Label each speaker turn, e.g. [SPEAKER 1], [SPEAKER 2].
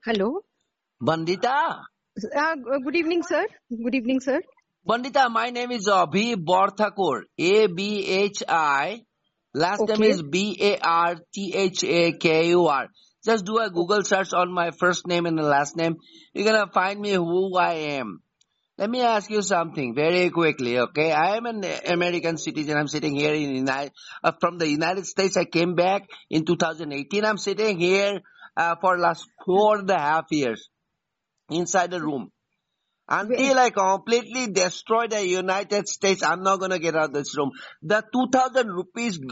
[SPEAKER 1] Hello.
[SPEAKER 2] Bandita.
[SPEAKER 1] Good evening, sir. Good evening, sir.
[SPEAKER 2] Bandita, my name is Abhi Barthakur. ABHI. Last name
[SPEAKER 1] Okay.
[SPEAKER 2] is Barthakur. Just do a Google search on my first name and the last name. You're gonna find me who I am. Let me ask you something very quickly, okay? I am an American citizen. I'm sitting here from the United States. I came back in 2018. I'm sitting here for last 4.5 years inside the room. Until I completely destroy the United States, I'm not going to get out of this room. The 2,000 rupees